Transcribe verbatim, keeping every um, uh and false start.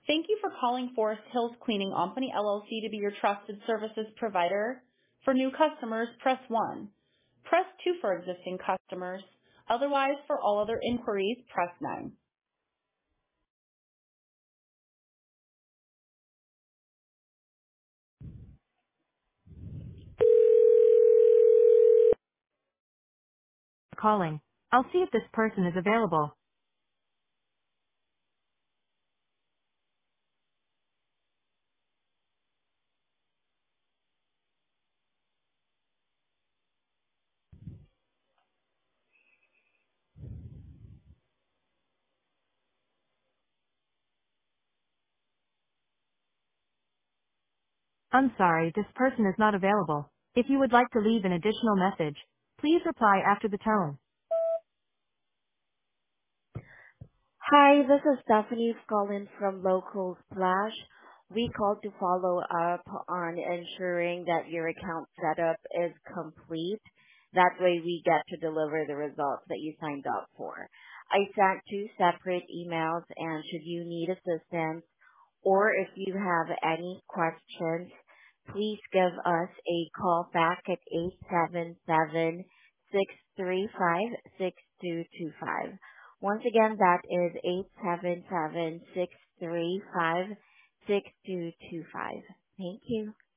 Thank you for calling Forest Hills Cleaning Company, L L C to be your trusted services provider. For new customers, press one. Press two for existing customers. Otherwise, for all other inquiries, press nine. Calling. I'll see if this person is available. I'm sorry, this person is not available. If you would like to leave an additional message, please reply after the tone. Hi, this is Stephanie calling from Local Splash. We called to follow up on ensuring that your account setup is complete. That way we get to deliver the results that you signed up for. I sent two separate emails, and should you need assistance or if you have any questions, please give us a call back at eight seven seven, six three five, six two two five. Once again, that is eight seven seven, six three five, six two two five. Thank you.